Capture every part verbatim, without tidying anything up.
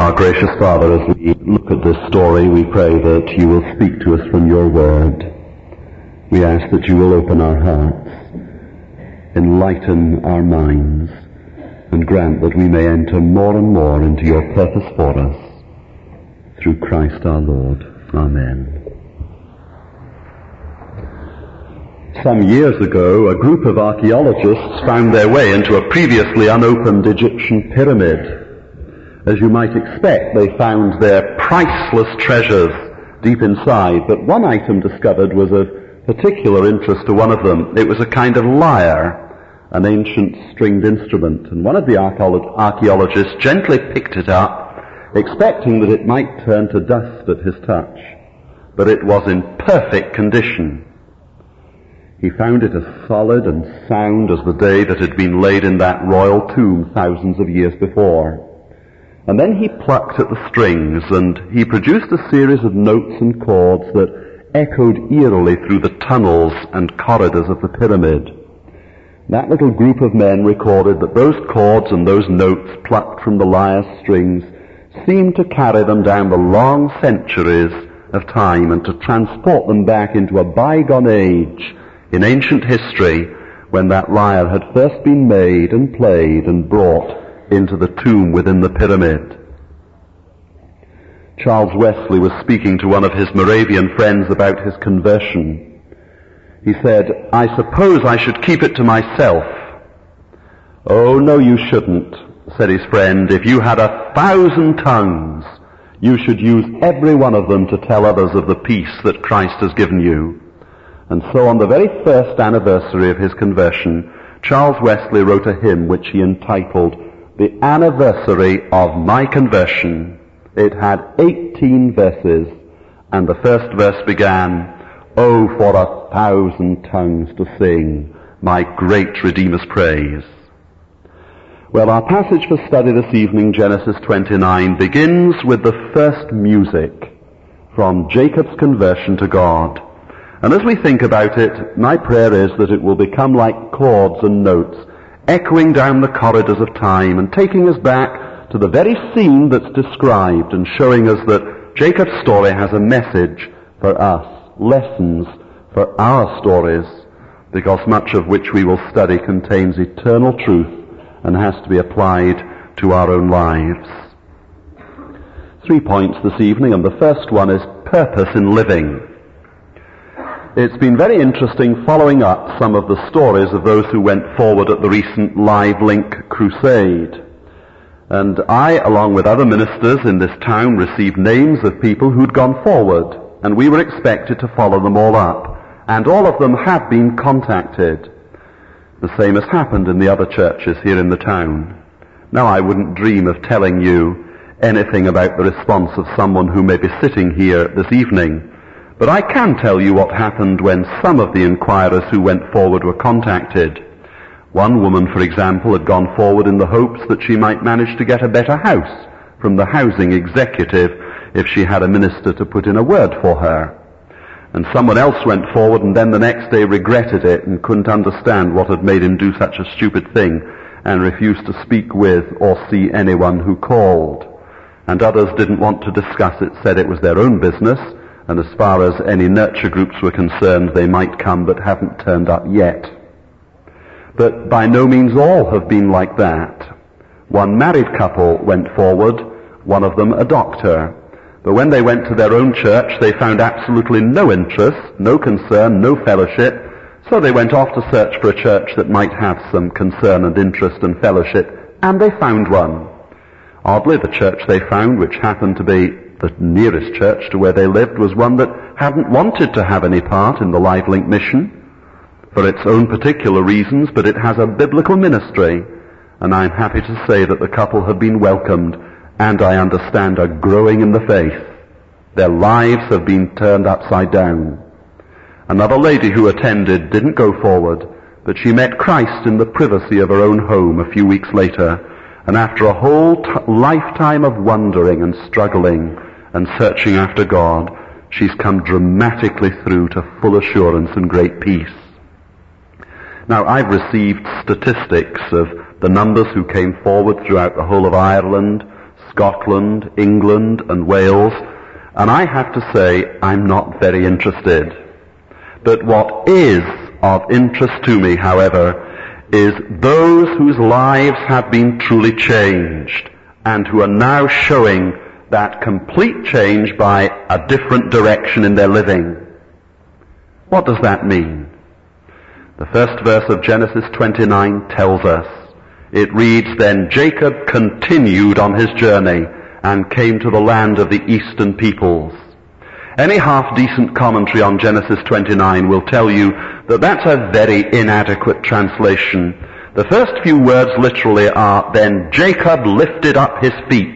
Our gracious Father, as we look at this story, we pray that you will speak to us from your word. We ask that you will open our hearts, enlighten our minds, and grant that we may enter more and more into your purpose for us. Through Christ our Lord. Amen. Some years ago, a group of archaeologists found their way into a previously unopened Egyptian pyramid. As you might expect, they found their priceless treasures deep inside, but one item discovered was of particular interest to one of them. It was a kind of lyre, an ancient stringed instrument, and one of the archaeologists gently picked it up, expecting that it might turn to dust at his touch. But it was in perfect condition. He found it as solid and sound as the day that had been laid in that royal tomb thousands of years before. And then he plucked at the strings, and he produced a series of notes and chords that echoed eerily through the tunnels and corridors of the pyramid. That little group of men recorded that those chords and those notes plucked from the lyre's strings seemed to carry them down the long centuries of time and to transport them back into a bygone age in ancient history when that lyre had first been made and played and brought into the tomb within the pyramid. Charles Wesley was speaking to one of his Moravian friends about his conversion. He said, "I suppose I should keep it to myself." "Oh, no, you shouldn't," said his friend. "If you had a thousand tongues, you should use every one of them to tell others of the peace that Christ has given you." And so on the very first anniversary of his conversion, Charles Wesley wrote a hymn which he entitled "The Anniversary of My Conversion." It had eighteen verses, and the first verse began, "Oh, for a thousand tongues to sing my great Redeemer's praise." Well, our passage for study this evening, Genesis twenty-nine, begins with the first music from Jacob's conversion to God. And as we think about it, my prayer is that it will become like chords and notes echoing down the corridors of time and taking us back to the very scene that's described and showing us that Jacob's story has a message for us, lessons for our stories, because much of which we will study contains eternal truth and has to be applied to our own lives. Three points this evening, and the first one is purpose in living. It's been very interesting following up some of the stories of those who went forward at the recent Live Link crusade. And I, along with other ministers in this town, received names of people who'd gone forward, and we were expected to follow them all up. And all of them have been contacted. The same has happened in the other churches here in the town. Now, I wouldn't dream of telling you anything about the response of someone who may be sitting here this evening. But I can tell you what happened when some of the inquirers who went forward were contacted. One woman, for example, had gone forward in the hopes that she might manage to get a better house from the housing executive if she had a minister to put in a word for her. And someone else went forward and then the next day regretted it and couldn't understand what had made him do such a stupid thing and refused to speak with or see anyone who called. And others didn't want to discuss it, said it was their own business, and as far as any nurture groups were concerned, they might come but haven't turned up yet. But by no means all have been like that. One married couple went forward, one of them a doctor. But when they went to their own church, they found absolutely no interest, no concern, no fellowship, so they went off to search for a church that might have some concern and interest and fellowship, and they found one. Oddly, the church they found, which happened to be the nearest church to where they lived, was one that hadn't wanted to have any part in the Live Link mission for its own particular reasons, but it has a biblical ministry, and I'm happy to say that the couple have been welcomed and I understand are growing in the faith. Their lives have been turned upside down. Another lady who attended didn't go forward, but she met Christ in the privacy of her own home a few weeks later, and after a whole t- lifetime of wondering and struggling and searching after God, she's come dramatically through to full assurance and great peace. Now, I've received statistics of the numbers who came forward throughout the whole of Ireland, Scotland, England, and Wales, and I have to say I'm not very interested. But what is of interest to me, however, is those whose lives have been truly changed and who are now showing that complete change by a different direction in their living. What does that mean? The first verse of Genesis twenty-nine tells us. It reads, "Then Jacob continued on his journey and came to the land of the eastern peoples." Any half-decent commentary on Genesis twenty-nine will tell you that that's a very inadequate translation. The first few words literally are, "Then Jacob lifted up his feet."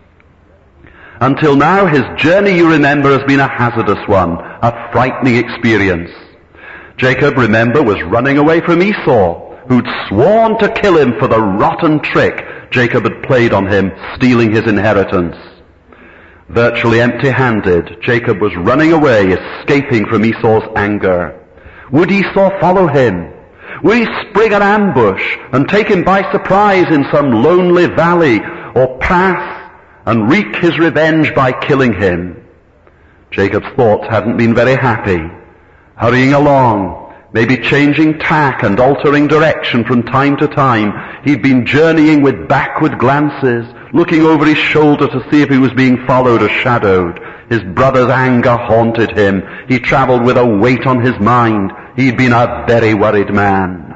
Until now, his journey, you remember, has been a hazardous one, a frightening experience. Jacob, remember, was running away from Esau, who'd sworn to kill him for the rotten trick Jacob had played on him, stealing his inheritance. Virtually empty-handed, Jacob was running away, escaping from Esau's anger. Would Esau follow him? Would he spring an ambush and take him by surprise in some lonely valley, or pass and wreak his revenge by killing him? Jacob's thoughts hadn't been very happy. Hurrying along, maybe changing tack and altering direction from time to time, he'd been journeying with backward glances, looking over his shoulder to see if he was being followed or shadowed. His brother's anger haunted him. He traveled with a weight on his mind. He'd been a very worried man.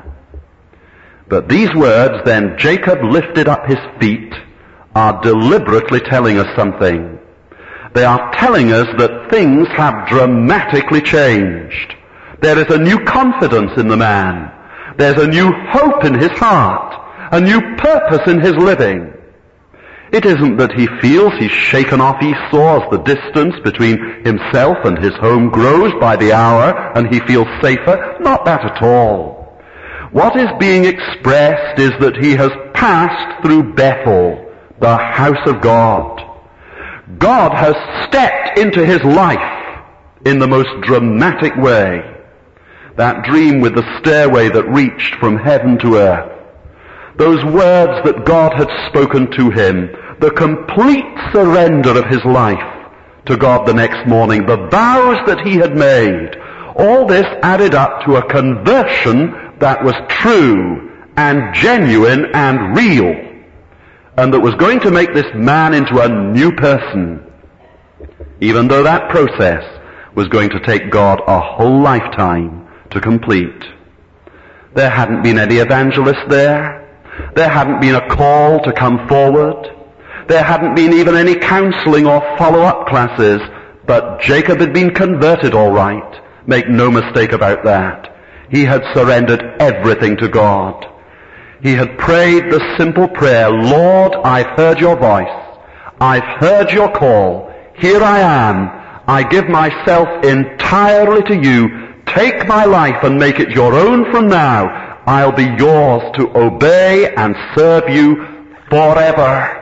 But these words, "Then Jacob lifted up his feet," are deliberately telling us something. They are telling us that things have dramatically changed. There is a new confidence in the man. There's a new hope in his heart, a new purpose in his living. It isn't that he feels he's shaken off Esau as the distance between himself and his home grows by the hour and he feels safer. Not that at all. What is being expressed is that he has passed through Bethel, the house of God. God has stepped into his life in the most dramatic way. That dream with the stairway that reached from heaven to earth. Those words that God had spoken to him. The complete surrender of his life to God the next morning. The vows that he had made. All this added up to a conversion that was true and genuine and real. And that was going to make this man into a new person. Even though that process was going to take God a whole lifetime to complete. There hadn't been any evangelists there. There hadn't been a call to come forward. There hadn't been even any counseling or follow-up classes. But Jacob had been converted all right. Make no mistake about that. He had surrendered everything to God. He had prayed the simple prayer, "Lord, I've heard your voice. I've heard your call. Here I am. I give myself entirely to you. Take my life and make it your own from now. I'll be yours to obey and serve you forever."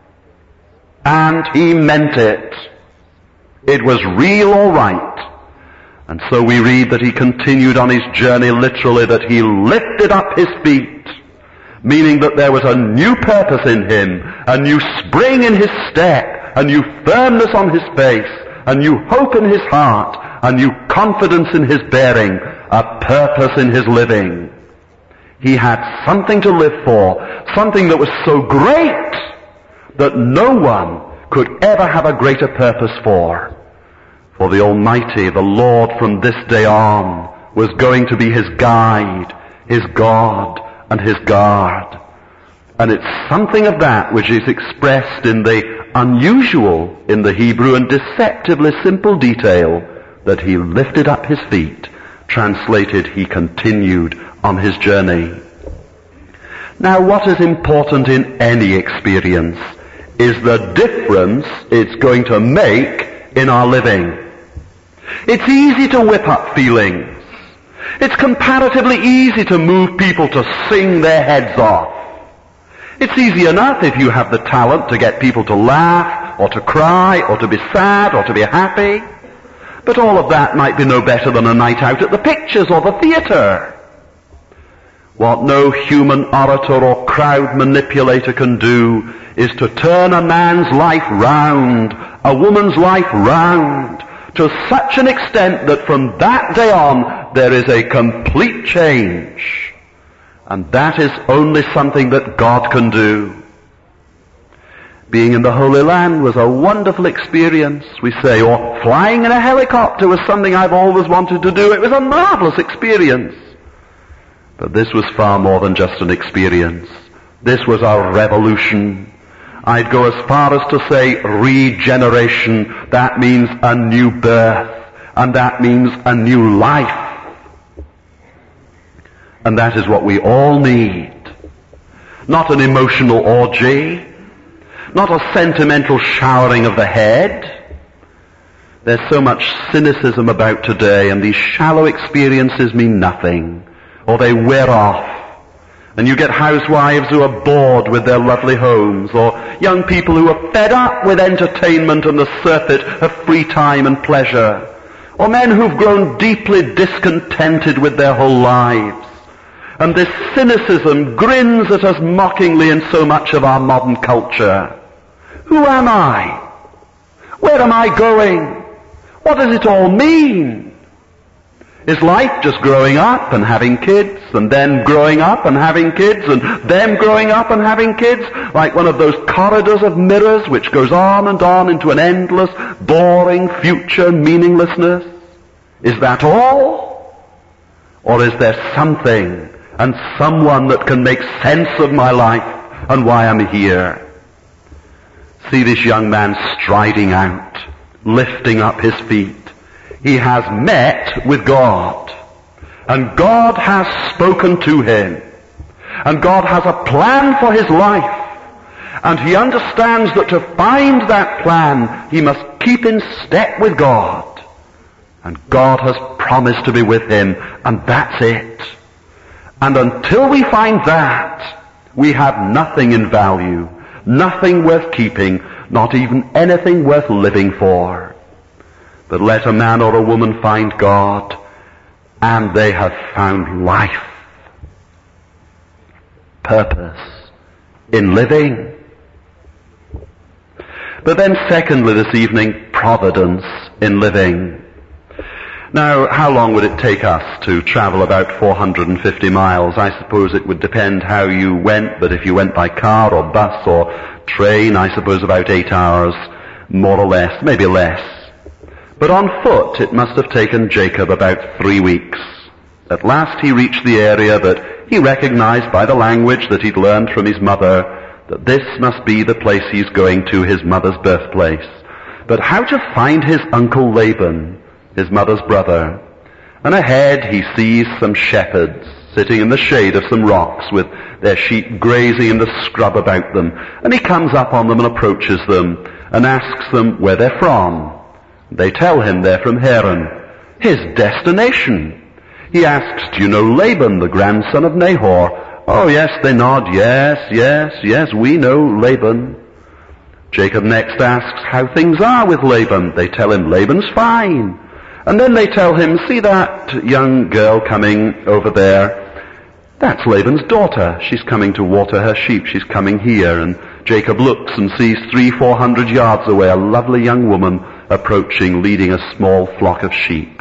And he meant it. It was real all right. And so we read that he continued on his journey, literally, that he lifted up his feet, meaning that there was a new purpose in him, a new spring in his step, a new firmness on his face, a new hope in his heart, a new confidence in his bearing, a purpose in his living. He had something to live for, something that was so great that no one could ever have a greater purpose for. For the Almighty, the Lord, from this day on, was going to be his guide, his God, and his guard. And it's something of that which is expressed in the unusual in the Hebrew and deceptively simple detail that he lifted up his feet. Translated, he continued on his journey. Now, what is important in any experience is the difference it's going to make in our living. It's easy to whip up feelings. It's comparatively easy to move people to sing their heads off. It's easy enough if you have the talent to get people to laugh, or to cry, or to be sad, or to be happy. But all of that might be no better than a night out at the pictures or the theatre. What no human orator or crowd manipulator can do is to turn a man's life round, a woman's life round, to such an extent that from that day on there is a complete change. And that is only something that God can do. Being in the Holy Land was a wonderful experience, we say, or flying in a helicopter was something I've always wanted to do. It was a marvelous experience. But this was far more than just an experience. This was a revolution. I'd go as far as to say regeneration. That means a new birth. And that means a new life. And that is what we all need. Not an emotional orgy. Not a sentimental showering of the head. There's so much cynicism about today, and these shallow experiences mean nothing. Or they wear off. And you get housewives who are bored with their lovely homes, or young people who are fed up with entertainment and the surfeit of free time and pleasure, or men who've grown deeply discontented with their whole lives. And this cynicism grins at us mockingly in so much of our modern culture. Who am I? Where am I going? What does it all mean? Is life just growing up and having kids, and then growing up and having kids, and them growing up and having kids, like one of those corridors of mirrors which goes on and on into an endless, boring future meaninglessness? Is that all? Or is there something and someone that can make sense of my life and why I'm here? See this young man striding out, lifting up his feet. He has met with God, and God has spoken to him, and God has a plan for his life, and he understands that to find that plan he must keep in step with God, and God has promised to be with him, and that's it. And until we find that, we have nothing in value, nothing worth keeping, not even anything worth living for. But let a man or a woman find God, and they have found life, purpose in living. But then secondly this evening, providence in living. Now, how long would it take us to travel about four hundred fifty miles? I suppose it would depend how you went, but if you went by car or bus or train, I suppose about eight hours, more or less, maybe less. But on foot it must have taken Jacob about three weeks. At last he reached the area that he recognized by the language that he'd learned from his mother, that this must be the place he's going to, his mother's birthplace. But how to find his uncle Laban, his mother's brother? And ahead he sees some shepherds sitting in the shade of some rocks with their sheep grazing in the scrub about them. And he comes up on them and approaches them and asks them where they're from. They tell him they're from Haran, his destination. He asks, do you know Laban, the grandson of Nahor? Oh yes, they nod, yes, yes, yes, we know Laban. Jacob next asks how things are with Laban. They tell him Laban's fine. And then they tell him, see that young girl coming over there? That's Laban's daughter. She's coming to water her sheep. She's coming here. And Jacob looks and sees three, four hundred yards away a lovely young woman approaching, leading a small flock of sheep.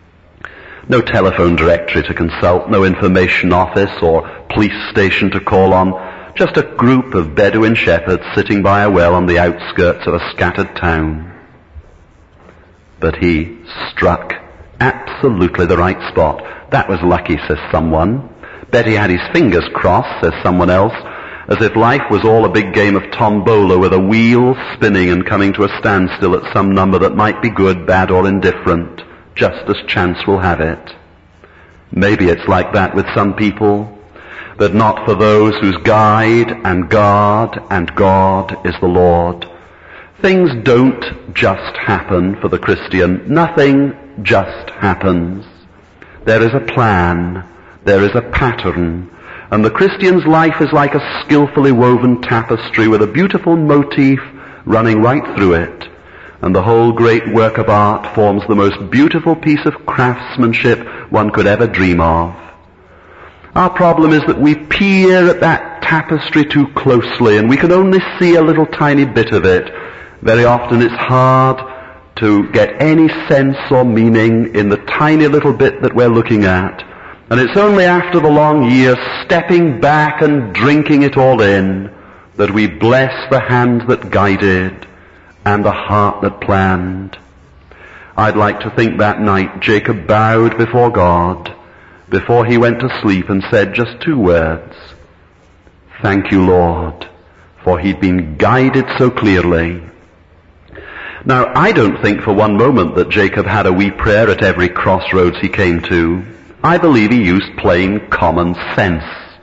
No telephone directory to consult, no information office or police station to call on, just a group of Bedouin shepherds sitting by a well on the outskirts of a scattered town. But he struck absolutely the right spot. That was lucky, says someone. Bet he had his fingers crossed, says someone else, as if life was all a big game of tombola with a wheel spinning and coming to a standstill at some number that might be good, bad, or indifferent, just as chance will have it. Maybe it's like that with some people, but not for those whose guide and guard and God is the Lord. Things don't just happen for the Christian. Nothing just happens. There is a plan. There is a pattern. And the Christian's life is like a skillfully woven tapestry with a beautiful motif running right through it. And the whole great work of art forms the most beautiful piece of craftsmanship one could ever dream of. Our problem is that we peer at that tapestry too closely and we can only see a little tiny bit of it. Very often it's hard to get any sense or meaning in the tiny little bit that we're looking at. And it's only after the long years stepping back and drinking it all in that we bless the hand that guided and the heart that planned. I'd like to think that night Jacob bowed before God before he went to sleep and said just two words, "Thank you, Lord," for he'd been guided so clearly. Now, I don't think for one moment that Jacob had a wee prayer at every crossroads he came to. I believe he used plain common sense.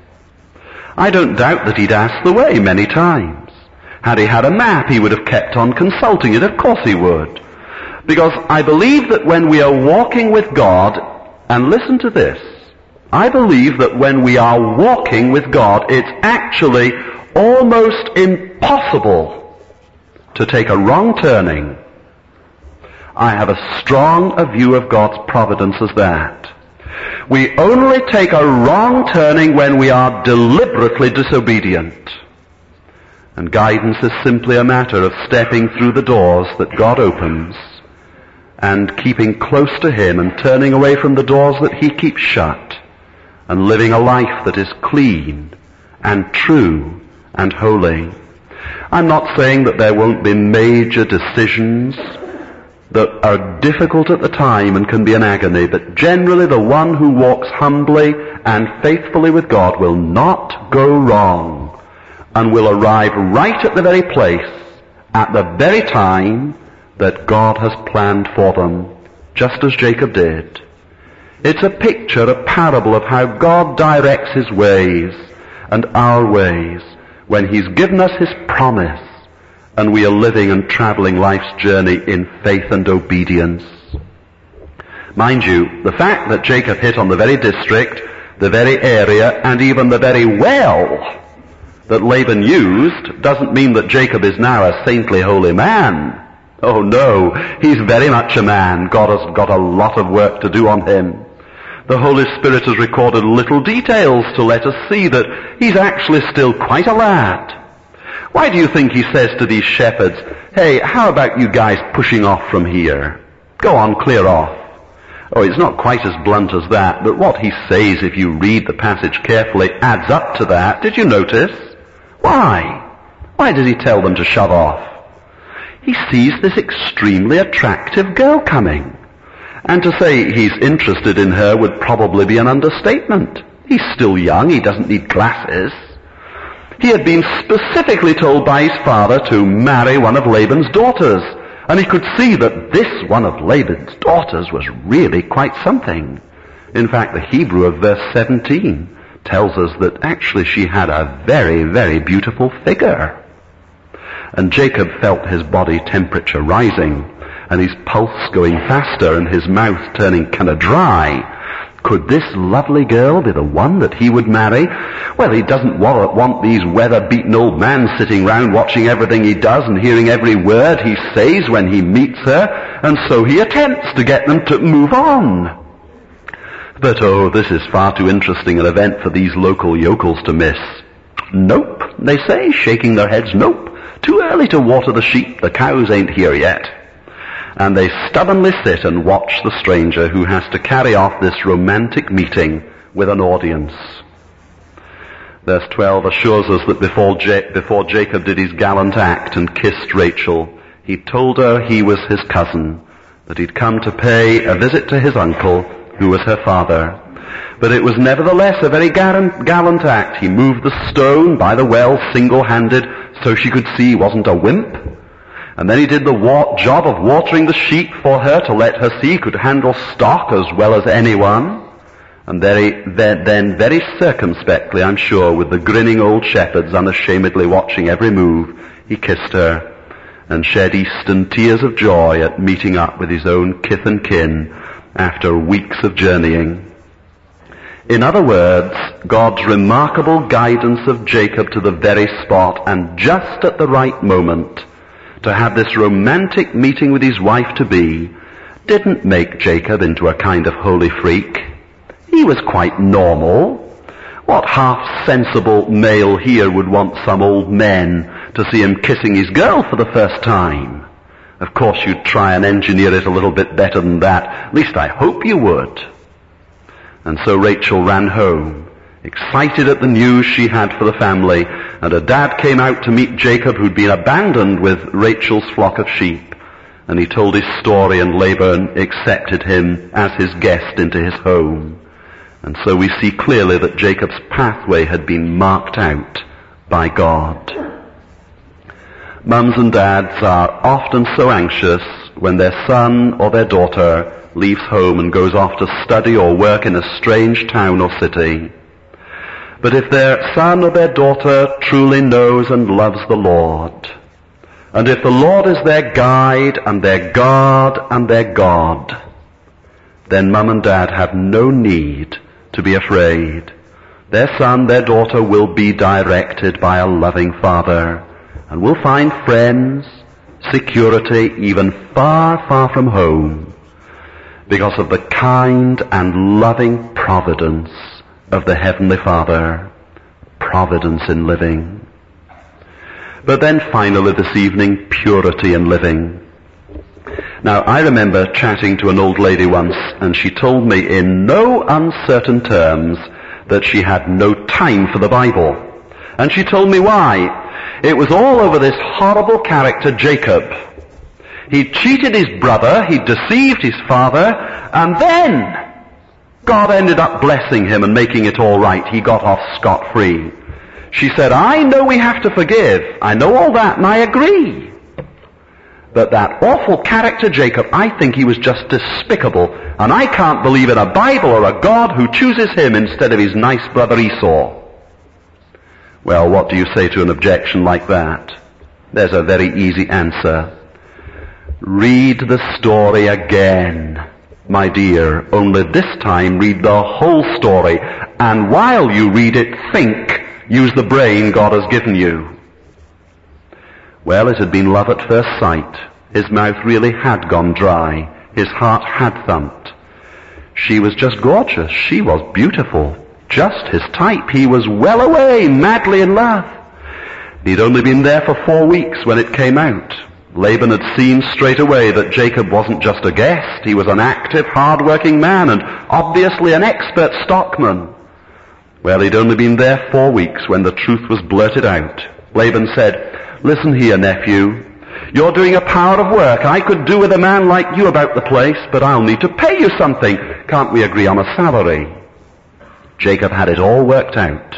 I don't doubt that he'd asked the way many times. Had he had a map, he would have kept on consulting it. Of course he would. Because I believe that when we are walking with God, and listen to this, I believe that when we are walking with God, it's actually almost impossible to take a wrong turning. I have as strong a view of God's providence as that. We only take a wrong turning when we are deliberately disobedient. And guidance is simply a matter of stepping through the doors that God opens and keeping close to Him and turning away from the doors that He keeps shut and living a life that is clean and true and holy. I'm not saying that there won't be major decisions that are difficult at the time and can be an agony, but generally the one who walks humbly and faithfully with God will not go wrong and will arrive right at the very place, at the very time that God has planned for them, just as Jacob did. It's a picture, a parable of how God directs His ways and our ways when He's given us His promise and we are living and traveling life's journey in faith and obedience. Mind you, the fact that Jacob hit on the very district, the very area, and even the very well that Laban used doesn't mean that Jacob is now a saintly, holy man. Oh no, he's very much a man. God has got a lot of work to do on him. The Holy Spirit has recorded little details to let us see that he's actually still quite a lad. Why do you think he says to these shepherds, "Hey, how about you guys pushing off from here? Go on, clear off." Oh, it's not quite as blunt as that, but what he says, if you read the passage carefully, adds up to that. Did you notice? Why? Why did he tell them to shove off? He sees this extremely attractive girl coming. And to say he's interested in her would probably be an understatement. He's still young, he doesn't need glasses. He had been specifically told by his father to marry one of Laban's daughters, and he could see that this one of Laban's daughters was really quite something. In fact, the Hebrew of verse seventeen tells us that actually she had a very, very beautiful figure. And Jacob felt his body temperature rising, and his pulse going faster, and his mouth turning kind of dry. Could this lovely girl be the one that he would marry? Well, he doesn't want these weather-beaten old men sitting round watching everything he does and hearing every word he says when he meets her, and so he attempts to get them to move on. But oh, this is far too interesting an event for these local yokels to miss. Nope, they say, shaking their heads, nope. Too early to water the sheep, the cows ain't here yet. And they stubbornly sit and watch the stranger who has to carry off this romantic meeting with an audience. Verse twelve assures us that before, Ja- before Jacob did his gallant act and kissed Rachel, he told her he was his cousin, that he'd come to pay a visit to his uncle, who was her father. But it was nevertheless a very gallant, gallant act. He moved the stone by the well single-handed so she could see he wasn't a wimp. And then he did the wa- job of watering the sheep for her to let her see he could handle stock as well as anyone. And very, then, then very circumspectly, I'm sure, with the grinning old shepherds unashamedly watching every move, he kissed her and shed Eastern tears of joy at meeting up with his own kith and kin after weeks of journeying. In other words, God's remarkable guidance of Jacob to the very spot and just at the right moment to have this romantic meeting with his wife-to-be didn't make Jacob into a kind of holy freak. He was quite normal. What half-sensible male here would want some old men to see him kissing his girl for the first time? Of course you'd try and engineer it a little bit better than that. At least I hope you would. And so Rachel ran home, excited at the news she had for the family, and her dad came out to meet Jacob, who'd been abandoned with Rachel's flock of sheep. And he told his story, and Laban accepted him as his guest into his home. And so we see clearly that Jacob's pathway had been marked out by God. Mums and dads are often so anxious when their son or their daughter leaves home and goes off to study or work in a strange town or city. But if their son or their daughter truly knows and loves the Lord, and if the Lord is their guide and their God and their God, then mum and dad have no need to be afraid. Their son, their daughter will be directed by a loving father, and will find friends, security, even far, far from home, because of the kind and loving providence of the Heavenly Father. Providence in living. But then finally this evening, purity in living. Now, I remember chatting to an old lady once, and she told me in no uncertain terms that she had no time for the Bible. And she told me why. It was all over this horrible character, Jacob. He cheated his brother, he deceived his father, and then God ended up blessing him and making it all right. He got off scot-free. She said, I know we have to forgive. I know all that, and I agree. But that awful character, Jacob, I think he was just despicable, and I can't believe in a Bible or a God who chooses him instead of his nice brother Esau. Well, what do you say to an objection like that? There's a very easy answer. Read the story again, my dear, only this time read the whole story, and while you read it, think, use the brain God has given you. Well, it had been love at first sight. His mouth really had gone dry. His heart had thumped. She was just gorgeous. She was beautiful. Just his type. He was well away, madly in love. He'd only been there for four weeks when it came out. Laban had seen straight away that Jacob wasn't just a guest. He was an active, hard-working man and obviously an expert stockman. Well, he'd only been there four weeks when the truth was blurted out. Laban said, listen here, nephew. You're doing a power of work. I could do with a man like you about the place, but I'll need to pay you something. Can't we agree on a salary? Jacob had it all worked out.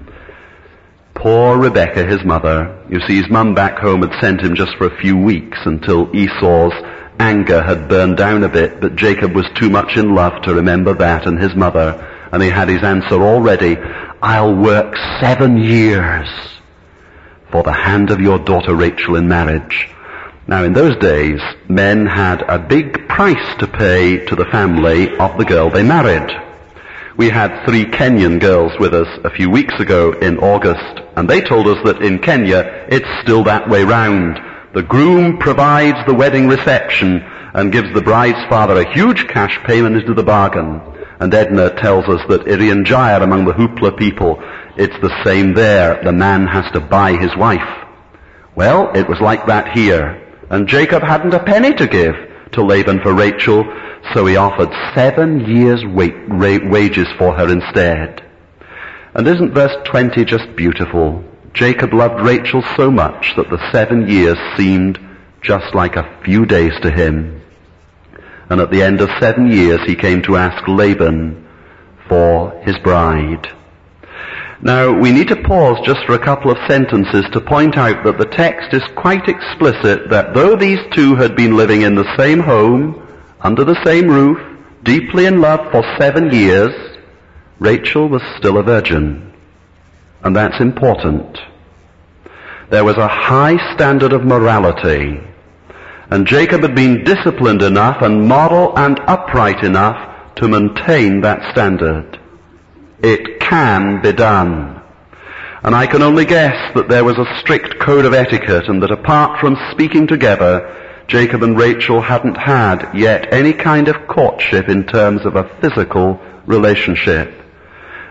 Poor Rebekah, his mother. You see, his mum back home had sent him just for a few weeks until Esau's anger had burned down a bit, but Jacob was too much in love to remember that and his mother, and he had his answer all ready. I'll work seven years for the hand of your daughter Rachel in marriage. Now, in those days, men had a big price to pay to the family of the girl they married. We had three Kenyan girls with us a few weeks ago in August, and they told us that in Kenya it's still that way round. The groom provides the wedding reception and gives the bride's father a huge cash payment into the bargain. And Edna tells us that Irian Jaya, among the Hoopla people, it's the same there. The man has to buy his wife. Well, it was like that here. And Jacob hadn't a penny to give to Laban for Rachel, so he offered seven years' wages for her instead. And isn't verse twenty just beautiful? Jacob loved Rachel so much that the seven years seemed just like a few days to him. And at the end of seven years he came to ask Laban for his bride. Now, we need to pause just for a couple of sentences to point out that the text is quite explicit that though these two had been living in the same home, under the same roof, deeply in love for seven years, Rachel was still a virgin. And that's important. There was a high standard of morality, and Jacob had been disciplined enough and moral and upright enough to maintain that standard. It can be done. And I can only guess that there was a strict code of etiquette, and that apart from speaking together, Jacob and Rachel hadn't had yet any kind of courtship in terms of a physical relationship.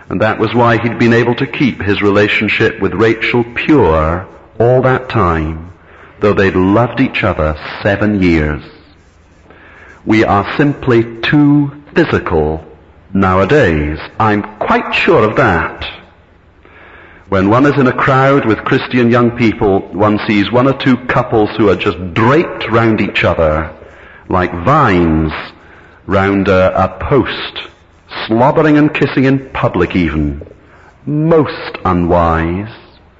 And that was why he'd been able to keep his relationship with Rachel pure all that time, though they'd loved each other seven years. We are simply too physical nowadays. I'm quite sure of that. When one is in a crowd with Christian young people, one sees one or two couples who are just draped round each other like vines round a, a post, slobbering and kissing in public even. Most unwise,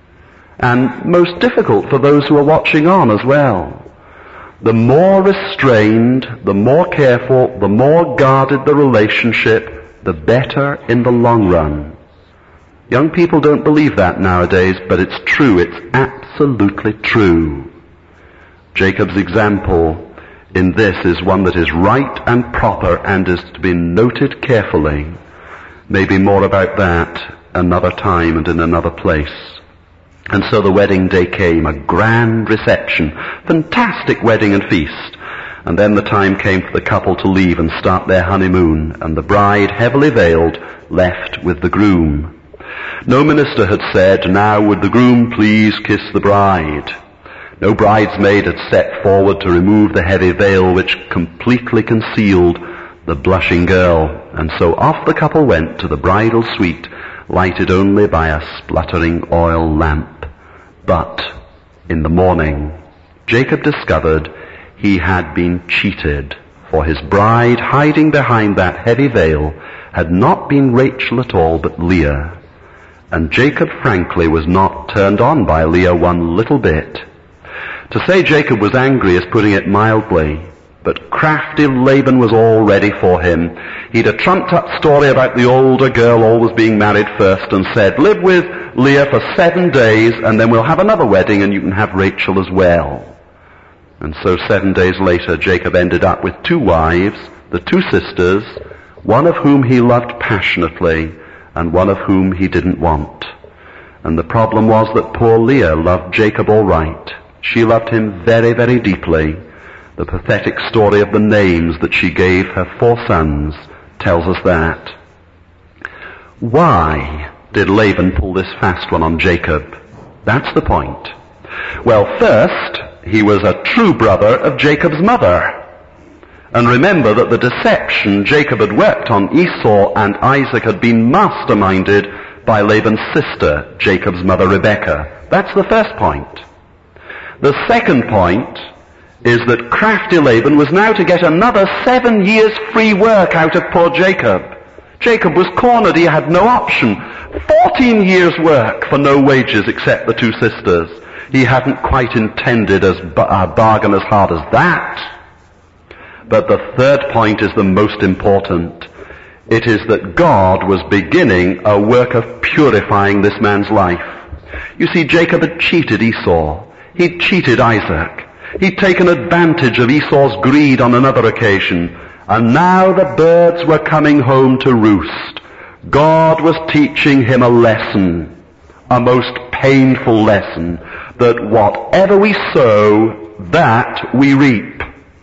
and most difficult for those who are watching on as well. The more restrained, the more careful, the more guarded the relationship, the better in the long run. Young people don't believe that nowadays, but it's true. It's absolutely true. Jacob's example in this is one that is right and proper and is to be noted carefully. Maybe more about that another time and in another place. And so the wedding day came, a grand reception, fantastic wedding and feast. And then the time came for the couple to leave and start their honeymoon, and the bride, heavily veiled, left with the groom. No minister had said, "Now would the groom please kiss the bride." No bridesmaid had stepped forward to remove the heavy veil which completely concealed the blushing girl. And so off the couple went to the bridal suite, lighted only by a spluttering oil lamp. But in the morning, Jacob discovered he had been cheated, for his bride, hiding behind that heavy veil, had not been Rachel at all, but Leah. And Jacob, frankly, was not turned on by Leah one little bit. To say Jacob was angry is putting it mildly, but crafty Laban was all ready for him. He'd a trumped-up story about the older girl always being married first and said, "Live with Leah for seven days and then we'll have another wedding and you can have Rachel as well." And so seven days later, Jacob ended up with two wives, the two sisters, one of whom he loved passionately and one of whom he didn't want. And the problem was that poor Leah loved Jacob all right. She loved him very, very deeply. The pathetic story of the names that she gave her four sons tells us that. Why did Laban pull this fast one on Jacob? That's the point. Well, first, he was a true brother of Jacob's mother. And remember that the deception Jacob had worked on Esau and Isaac had been masterminded by Laban's sister, Jacob's mother Rebekah. That's the first point. The second point is that crafty Laban was now to get another seven years free work out of poor Jacob. Jacob was cornered. He had no option. Fourteen years' work for no wages except the two sisters. He hadn't quite intended as a bargain as hard as that. But the third point is the most important. It is that God was beginning a work of purifying this man's life. You see, Jacob had cheated Esau. He'd cheated Isaac. He'd taken advantage of Esau's greed on another occasion. And now the birds were coming home to roost. God was teaching him a lesson, a most painful lesson, that whatever we sow, that we reap.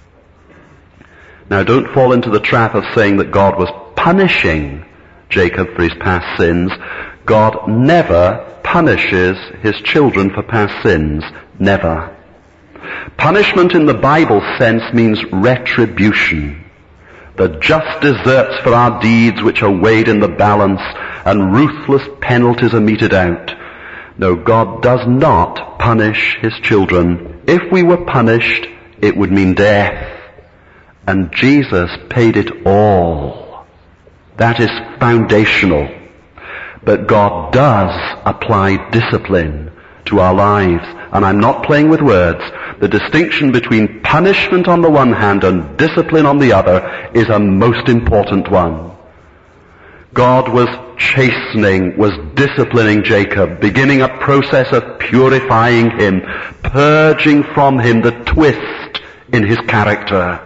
Now, don't fall into the trap of saying that God was punishing Jacob for his past sins. God never punishes his children for past sins. Never. Punishment in the Bible sense means retribution. The just deserts for our deeds which are weighed in the balance, and ruthless penalties are meted out. No, God does not punish his children. If we were punished, it would mean death. And Jesus paid it all. That is foundational. But God does apply discipline to our lives. And I'm not playing with words. The distinction between punishment on the one hand and discipline on the other is a most important one. God was chastening, was disciplining Jacob, beginning a process of purifying him, purging from him the twist in his character.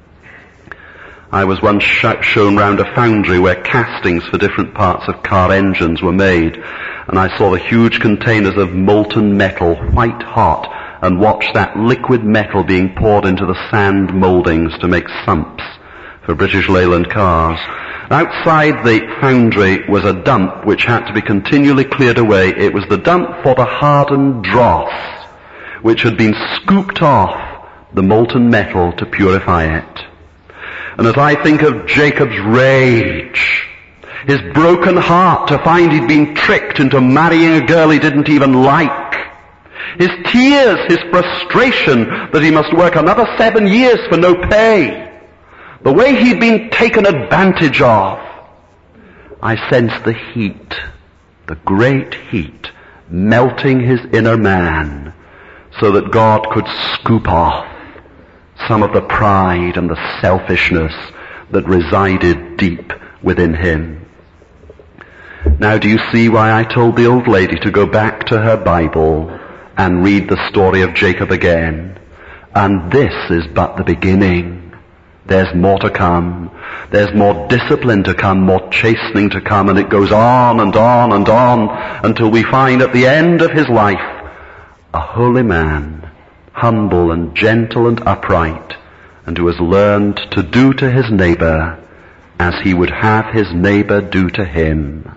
I was once sh- shown round a foundry where castings for different parts of car engines were made, and I saw the huge containers of molten metal, white hot, and watched that liquid metal being poured into the sand mouldings to make sumps for British Leyland cars. Outside the foundry was a dump which had to be continually cleared away. It was the dump for the hardened dross, which had been scooped off the molten metal to purify it. And as I think of Jacob's rage, his broken heart to find he'd been tricked into marrying a girl he didn't even like, his tears, his frustration that he must work another seven years for no pay, the way he'd been taken advantage of, I sensed the heat, the great heat, melting his inner man so that God could scoop off some of the pride and the selfishness that resided deep within him. Now, do you see why I told the old lady to go back to her Bible and read the story of Jacob again? And this is but the beginning. There's more to come. There's more discipline to come, more chastening to come, and it goes on and on and on until we find at the end of his life a holy man, humble and gentle and upright, and who has learned to do to his neighbor as he would have his neighbor do to him.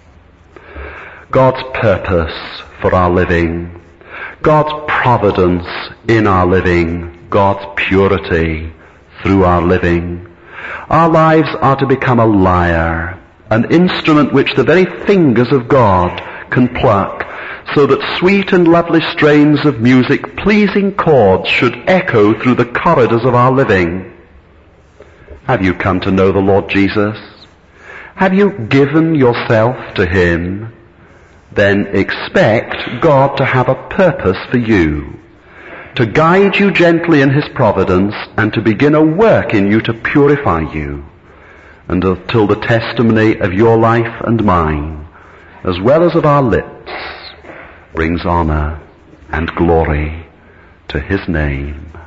God's purpose for our living, God's providence in our living, God's purity through our living. Our lives are to become a lyre, an instrument which the very fingers of God can pluck, so that sweet and lovely strains of music, pleasing chords, should echo through the corridors of our living. Have you come to know the Lord Jesus? Have you given yourself to him? Then expect God to have a purpose for you, to guide you gently in his providence, and to begin a work in you to purify you, and until the testimony of your life and mine, as well as of our lips, brings honor and glory to his name.